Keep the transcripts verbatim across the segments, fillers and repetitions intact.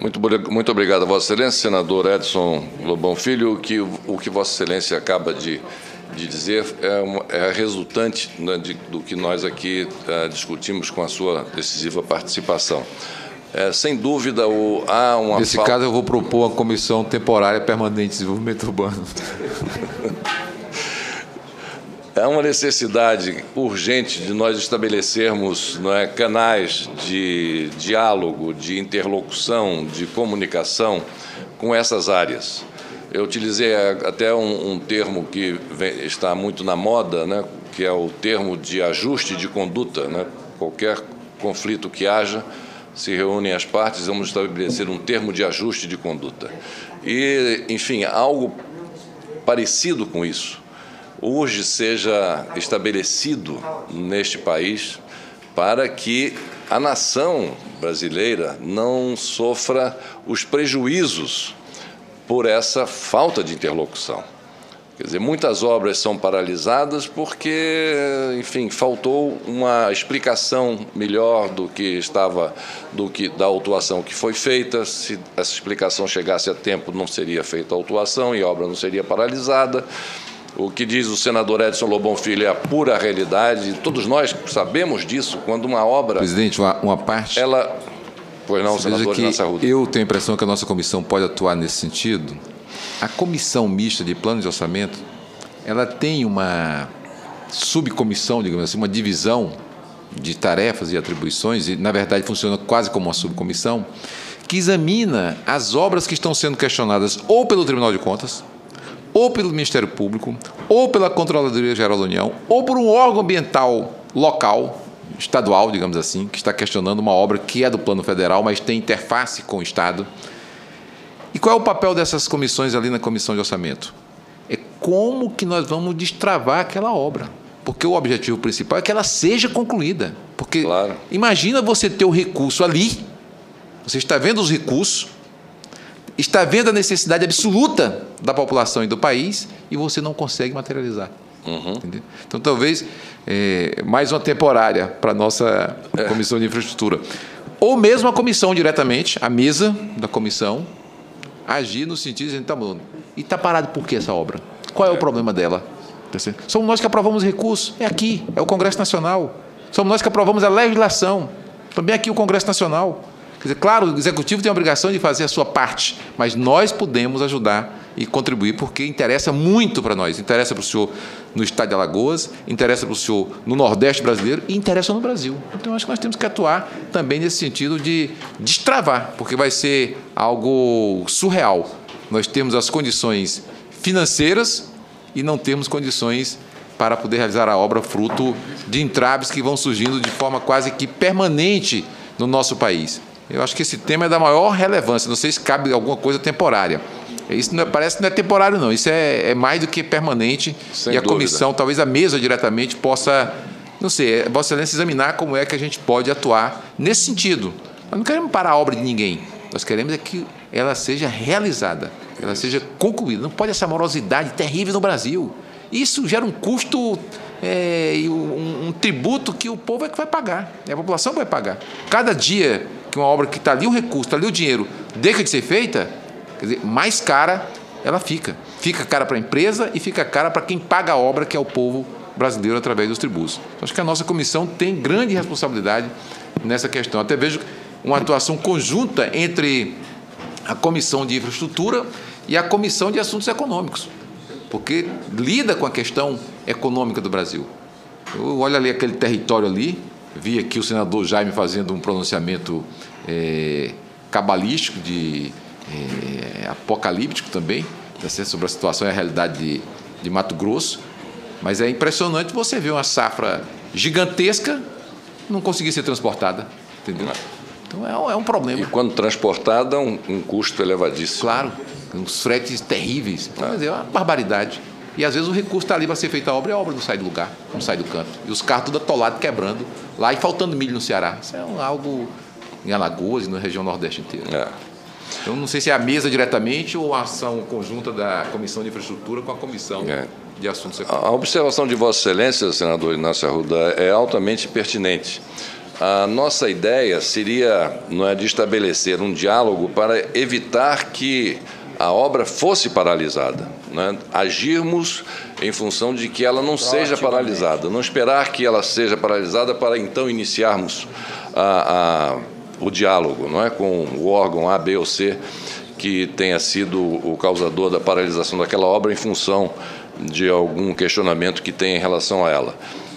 Muito, muito obrigado a Vossa Excelência, senador Edson Lobão Filho. O que, o que Vossa Excelência acaba de, de dizer é, uma, é resultante, né, de, do que nós aqui é, discutimos com a sua decisiva participação. É, sem dúvida, o, há uma Nesse falta... caso, eu vou propor uma comissão temporária permanente de desenvolvimento urbano. Há uma necessidade urgente de nós estabelecermos, não é, canais de diálogo, de interlocução, de comunicação com essas áreas. Eu utilizei até um, um termo que vem, está muito na moda, né, que é o termo de ajuste de conduta. Né? Qualquer conflito que haja, se reúnem as partes, vamos estabelecer um termo de ajuste de conduta. E, enfim, algo parecido com isso hoje seja estabelecido neste país para que a nação brasileira não sofra os prejuízos por essa falta de interlocução. Quer dizer, muitas obras são paralisadas porque, enfim, faltou uma explicação melhor do que estava, do que, da autuação que foi feita. Se essa explicação chegasse a tempo, não seria feita a autuação e a obra não seria paralisada. O que diz o senador Edson Lobão Filho é a pura realidade. Todos nós sabemos disso, quando uma obra... Presidente, uma, uma parte... Ela... Pois não, Você senador Inácio Arruda. Eu tenho a impressão que a nossa comissão pode atuar nesse sentido. A comissão mista de plano de orçamento, ela tem uma subcomissão, digamos assim, uma divisão de tarefas e atribuições, e, na verdade, funciona quase como uma subcomissão, que examina as obras que estão sendo questionadas ou pelo Tribunal de Contas, ou pelo Ministério Público, ou pela Controladoria Geral da União, ou por um órgão ambiental local, estadual, digamos assim, que está questionando uma obra que é do plano federal, mas tem interface com o Estado. E qual é o papel dessas comissões ali na comissão de orçamento? É como que nós vamos destravar aquela obra. Porque o objetivo principal é que ela seja concluída. Porque claro. Imagina você ter o recurso ali, você está vendo os recursos, está vendo a necessidade absoluta da população e do país e você não consegue materializar. Uhum. Entendeu? Então, talvez, é, mais uma temporária para a nossa é. Comissão de Infraestrutura. Ou mesmo a comissão diretamente, a mesa da comissão, agir no sentido de... Tá bom, e está parado por que essa obra? Qual é, é o problema dela? Somos nós que aprovamos recursos. É aqui, é o Congresso Nacional. Somos nós que aprovamos a legislação. Também aqui o Congresso Nacional. Quer dizer, claro, o Executivo tem a obrigação de fazer a sua parte, mas nós podemos ajudar e contribuir, porque interessa muito para nós. Interessa para o senhor no estado de Alagoas, interessa para o senhor no Nordeste brasileiro e interessa no Brasil. Então, acho que nós temos que atuar também nesse sentido de destravar, porque vai ser algo surreal. Nós temos as condições financeiras e não temos condições para poder realizar a obra fruto de entraves que vão surgindo de forma quase que permanente no nosso país. Eu acho que esse tema é da maior relevância, não sei se cabe alguma coisa temporária. Isso não é, parece que não é temporário, não. Isso é, é mais do que permanente. Sem e a dúvida. Comissão, talvez a mesa diretamente, possa, não sei, Vossa Excelência examinar como é que a gente pode atuar nesse sentido. Nós não queremos parar a obra de ninguém. Nós queremos é que ela seja realizada, que ela seja concluída. Não pode essa morosidade terrível no Brasil. Isso gera um custo é, e um, um tributo que o povo é que vai pagar, é a população que vai pagar. Cada dia que uma obra que está ali o recurso, está ali o dinheiro, deixa de ser feita, quer dizer, mais cara ela fica. Fica cara para a empresa e fica cara para quem paga a obra, que é o povo brasileiro, através dos tributos. Então, acho que a nossa comissão tem grande responsabilidade nessa questão. Até vejo uma atuação conjunta entre a Comissão de Infraestrutura e a Comissão de Assuntos Econômicos, porque lida com a questão econômica do Brasil. Eu olho ali aquele território ali, vi aqui o senador Jaime fazendo um pronunciamento é, cabalístico, de, é, apocalíptico também, sobre a situação e a realidade de, de Mato Grosso, mas é impressionante você ver uma safra gigantesca não conseguir ser transportada, entendeu? Então é um, é um problema. E quando transportada, um, um custo elevadíssimo. Claro, uns fretes terríveis, mas é uma barbaridade. E às vezes o recurso está ali para ser feita a obra e a obra não sai do lugar, não sai do canto. E os carros tudo atolados, quebrando, lá e faltando milho no Ceará. Isso é um, algo em Alagoas e na região Nordeste inteira. É. Então, não sei se é a mesa diretamente ou a ação conjunta da Comissão de Infraestrutura com a Comissão é. de Assuntos Econômicos. A observação de Vossa Excelência, senador Inácio Arruda, é altamente pertinente. A nossa ideia seria, não é, de estabelecer um diálogo para evitar que a obra fosse paralisada, né? Agirmos em função de que ela não seja paralisada, não esperar que ela seja paralisada para então iniciarmos a, a, o diálogo, não é, com o órgão A, B ou C que tenha sido o causador da paralisação daquela obra em função de algum questionamento que tenha em relação a ela.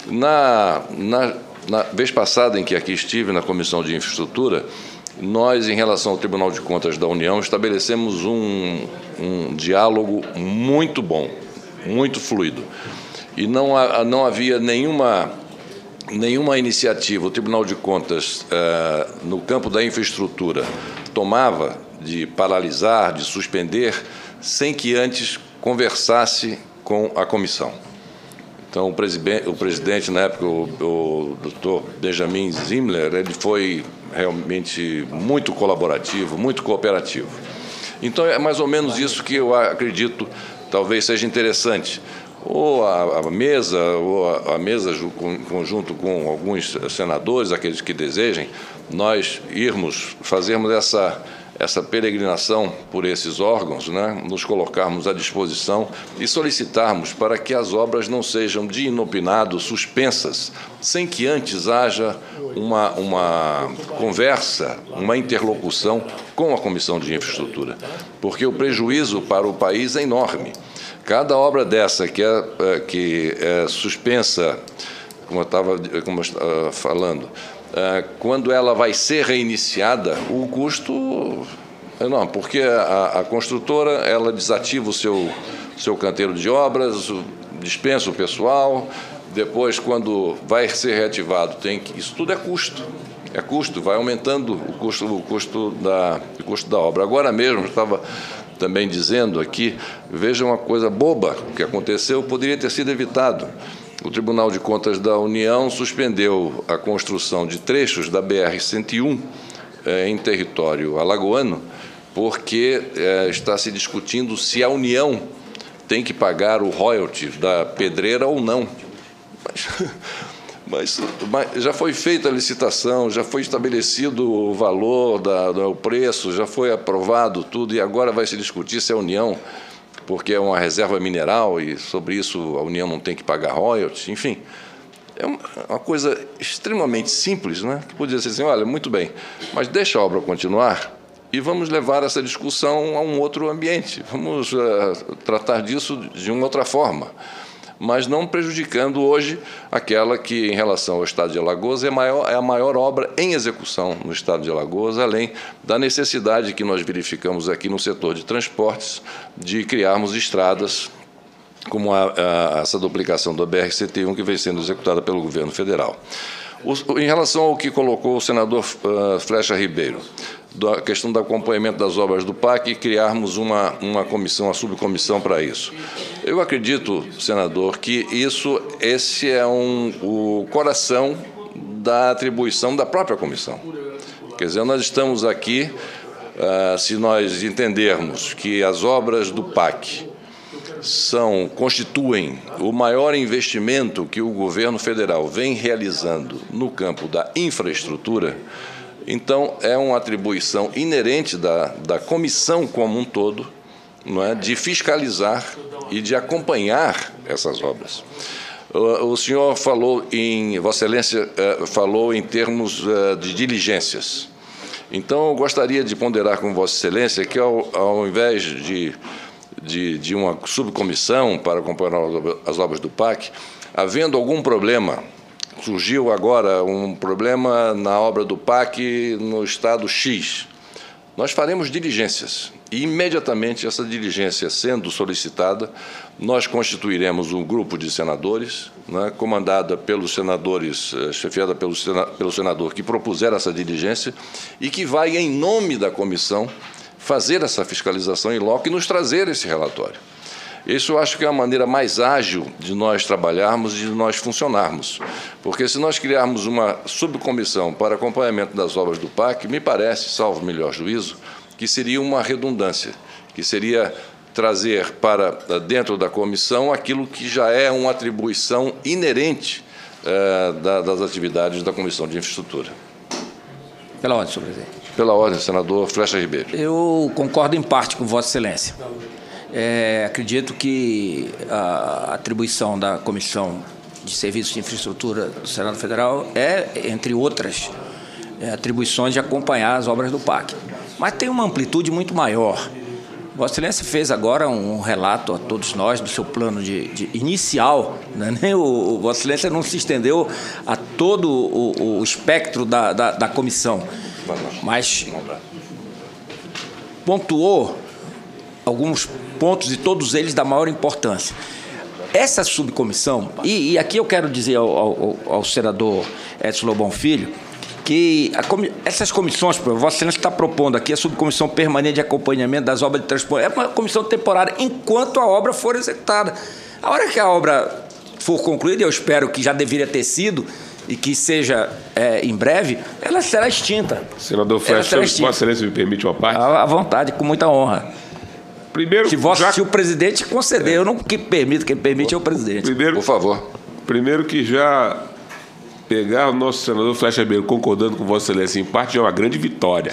Na, na, na vez passada em que aqui estive na Comissão de Infraestrutura, nós, em relação ao Tribunal de Contas da União, estabelecemos um, um diálogo muito bom, muito fluido. E não, não havia nenhuma, nenhuma iniciativa. O Tribunal de Contas, eh, no campo da infraestrutura, tomava de paralisar, de suspender, sem que antes conversasse com a comissão. Então, o presidente, o presidente na época, o, o doutor Benjamin Zimler, ele foi realmente muito colaborativo, muito cooperativo. Então, é mais ou menos isso que eu acredito talvez seja interessante. Ou a, a mesa, ou a, a mesa em conjunto com alguns senadores, aqueles que desejem, nós irmos, fazermos essa, essa peregrinação por esses órgãos, né, nos colocarmos à disposição e solicitarmos para que as obras não sejam de inopinado suspensas, sem que antes haja uma, uma conversa, uma interlocução com a Comissão de Infraestrutura, porque o prejuízo para o país é enorme. Cada obra dessa que é, que é suspensa, como eu estava como eu estava falando, é, quando ela vai ser reiniciada, o custo é enorme, porque a, a construtora ela desativa o seu, seu canteiro de obras, dispensa o pessoal, depois, quando vai ser reativado, tem que, isso tudo é custo. É custo, vai aumentando o custo, o custo, da, o custo da obra. Agora mesmo, eu estava também dizendo aqui, veja uma coisa boba que aconteceu, poderia ter sido evitado. O Tribunal de Contas da União suspendeu a construção de trechos da B R cento e um eh, em território alagoano, porque eh, está se discutindo se a União tem que pagar o royalty da pedreira ou não. Mas, mas, mas já foi feita a licitação, já foi estabelecido o valor, da, do, o preço, já foi aprovado tudo, e agora vai se discutir se a União, porque é uma reserva mineral e sobre isso a União não tem que pagar royalties, enfim. É uma, uma coisa extremamente simples, né? Que podia ser assim, olha, muito bem, mas deixa a obra continuar e vamos levar essa discussão a um outro ambiente, vamos uh, tratar disso de uma outra forma, mas não prejudicando hoje aquela que, em relação ao Estado de Alagoas, é, maior, é a maior obra em execução no Estado de Alagoas, além da necessidade que nós verificamos aqui no setor de transportes de criarmos estradas como a, a, essa duplicação da B R cento e um que vem sendo executada pelo governo federal. O, em relação ao que colocou o senador uh, Flecha Ribeiro, da questão do acompanhamento das obras do P A C e criarmos uma, uma comissão, uma subcomissão para isso. Eu acredito, senador, que isso, esse é um, o coração da atribuição da própria comissão. Quer dizer, nós estamos aqui, uh, se nós entendermos que as obras do P A C são, constituem o maior investimento que o governo federal vem realizando no campo da infraestrutura, então é uma atribuição inerente da, da comissão como um todo, não é, de fiscalizar e de acompanhar essas obras. O, o senhor falou em, Vossa Excelência eh, falou em termos eh, de diligências. Então eu gostaria de ponderar com Vossa Excelência que ao, ao invés de De, de uma subcomissão para acompanhar as obras do P A C, havendo algum problema, surgiu agora um problema na obra do P A C no estado X, nós faremos diligências e, imediatamente, essa diligência sendo solicitada, nós constituiremos um grupo de senadores, né, comandada pelos senadores, chefiada pelo, pelo senador que propuser essa diligência e que vai, em nome da comissão, fazer essa fiscalização em loco e nos trazer esse relatório. Isso eu acho que é a maneira mais ágil de nós trabalharmos e de nós funcionarmos. Porque se nós criarmos uma subcomissão para acompanhamento das obras do P A C, me parece, salvo melhor juízo, que seria uma redundância, que seria trazer para dentro da comissão aquilo que já é uma atribuição inerente é, da, das atividades da Comissão de Infraestrutura. Pela ordem, senhor presidente. Pela ordem, senador Flecha Ribeiro. Eu concordo em parte com Vossa Excelência. É, acredito que a atribuição da Comissão de Serviços de Infraestrutura do Senado Federal é, entre outras é, atribuições, de acompanhar as obras do P A C. Mas tem uma amplitude muito maior. Vossa Excelência fez agora um relato a todos nós do seu plano de, de inicial, né? Nem o, o Vossa Excelência não se estendeu a todo o, o espectro da, da, da comissão, mas pontuou alguns pontos, e todos eles da maior importância. Essa subcomissão, e, e aqui eu quero dizer ao, ao, ao senador Edson Lobão Filho, que a, essas comissões, Vossa Excelência está propondo aqui a subcomissão permanente de acompanhamento das obras de transporte, é uma comissão temporária enquanto a obra for executada. A hora que a obra for concluída, eu espero que já deveria ter sido, e que seja é, em breve, ela será extinta. Senador Flecha, Vossa Excelência me permite uma parte? À vontade, com muita honra. Primeiro, se, vossa, já... se o presidente conceder, é. eu não que permito, quem permite é o presidente. Primeiro, por favor. Primeiro que já pegar o nosso senador Flecha Ribeiro concordando com Vossa Excelência em parte já é uma grande vitória.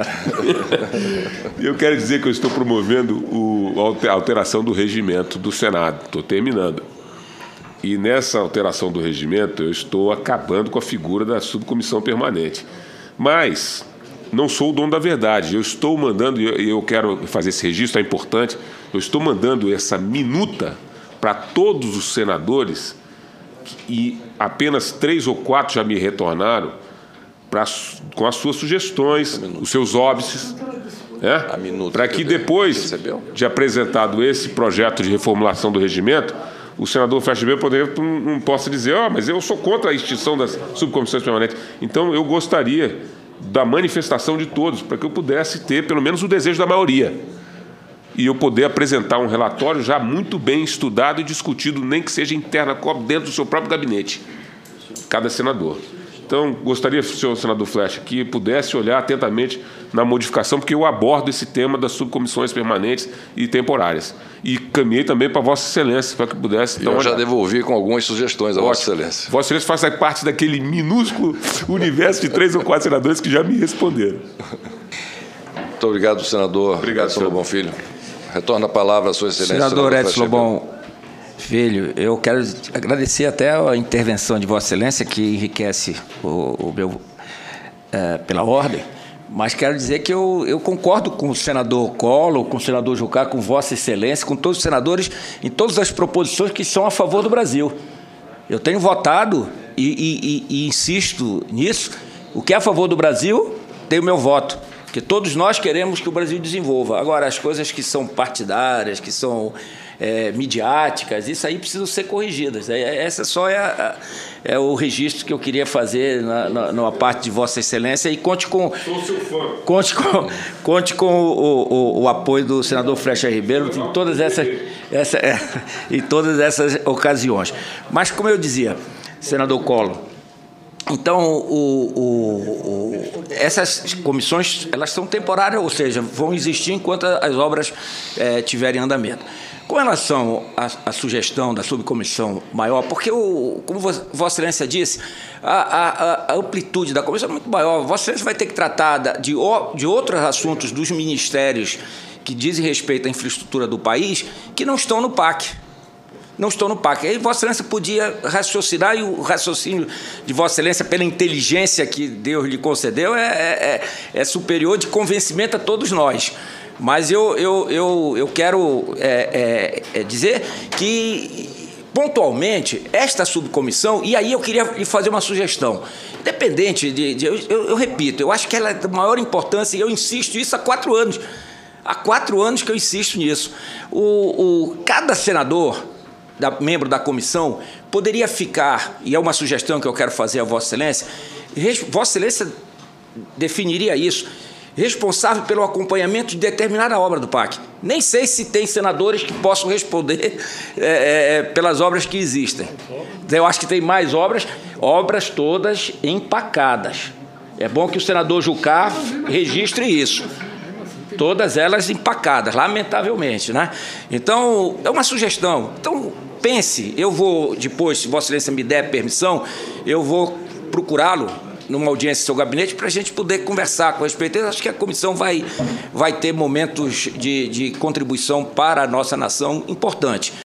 E eu quero dizer que eu estou promovendo o, a alteração do regimento do Senado. Estou terminando. E nessa alteração do regimento eu estou acabando com a figura da subcomissão permanente. Mas não sou o dono da verdade. Eu estou mandando, e eu quero fazer esse registro, é importante, eu estou mandando essa minuta para todos os senadores, e apenas três ou quatro já me retornaram pra, com as suas sugestões, os seus óbices, né? Para que depois de apresentado esse projeto de reformulação do regimento, o senador Flecha Ribeiro poderia, não, não possa dizer, oh, mas eu sou contra a extinção das subcomissões permanentes. Então, eu gostaria da manifestação de todos, para que eu pudesse ter, pelo menos, o desejo da maioria. E eu poder apresentar um relatório já muito bem estudado e discutido, nem que seja interna, dentro do seu próprio gabinete, cada senador. Então, gostaria, senhor senador Flecha, que pudesse olhar atentamente na modificação, porque eu abordo esse tema das subcomissões permanentes e temporárias. E caminhei também para Vossa Excelência, para que pudesse... Então, eu já devolvi com algumas sugestões a Vossa Excelência. Vossa Excelência faz parte daquele minúsculo universo de três ou quatro senadores que já me responderam. Muito obrigado, senador Edson Lobão Filho. Retorna a palavra a Sua Excelência. Senador Edson Lobão Filho, eu quero agradecer até a intervenção de Vossa Excelência, que enriquece o, o meu, é, pela ordem, mas quero dizer que eu, eu concordo com o senador Collor, com o senador Jucá, com Vossa Excelência, com todos os senadores, em todas as proposições que são a favor do Brasil. Eu tenho votado e, e, e, e insisto nisso. O que é a favor do Brasil tem o meu voto, porque todos nós queremos que o Brasil desenvolva. Agora, as coisas que são partidárias, que são é, midiáticas, isso aí precisam ser corrigidas. Essa só é, a, é o registro que eu queria fazer na, na, na parte de Vossa Excelência, e conte com, conte com, conte com o, o, o apoio do senador Flecha Ribeiro em todas essas, essa, é, em todas essas ocasiões. Mas, como eu dizia, senador Collor, então, o, o, o, essas comissões, elas são temporárias, ou seja, vão existir enquanto as obras é, tiverem andamento. Com relação à, à sugestão da subcomissão maior, porque, o, como Vossa Excelência disse, a, a, a amplitude da comissão é muito maior. Vossa Excelência vai ter que tratar de, de outros assuntos dos ministérios que dizem respeito à infraestrutura do país, que não estão no P A C. Não estão no P A C. Aí Vossa Excelência podia raciocinar, e o raciocínio de Vossa Excelência, pela inteligência que Deus lhe concedeu, é, é, é superior de convencimento a todos nós. Mas eu, eu, eu, eu quero é, é, dizer que, pontualmente, esta subcomissão, e aí eu queria lhe fazer uma sugestão, independente de... de eu, eu, eu repito, eu acho que ela é de maior importância, e eu insisto isso há quatro anos. Há quatro anos que eu insisto nisso. O, o, cada senador, da, membro da comissão, poderia ficar, e é uma sugestão que eu quero fazer a Vossa Excelência, Vossa Excelência definiria isso, responsável pelo acompanhamento de determinada obra do P A C. Nem sei se tem senadores que possam responder é, é, pelas obras que existem. Eu acho que tem mais obras, obras todas empacadas. É bom que o senador Jucá registre isso. todas elas empacadas, lamentavelmente, né? Então, é uma sugestão. Então, pense, eu vou depois, se Vossa Excelência me der permissão, eu vou procurá-lo numa audiência do seu gabinete para a gente poder conversar com respeito. Eu acho que a comissão vai, vai ter momentos de, de contribuição para a nossa nação importante.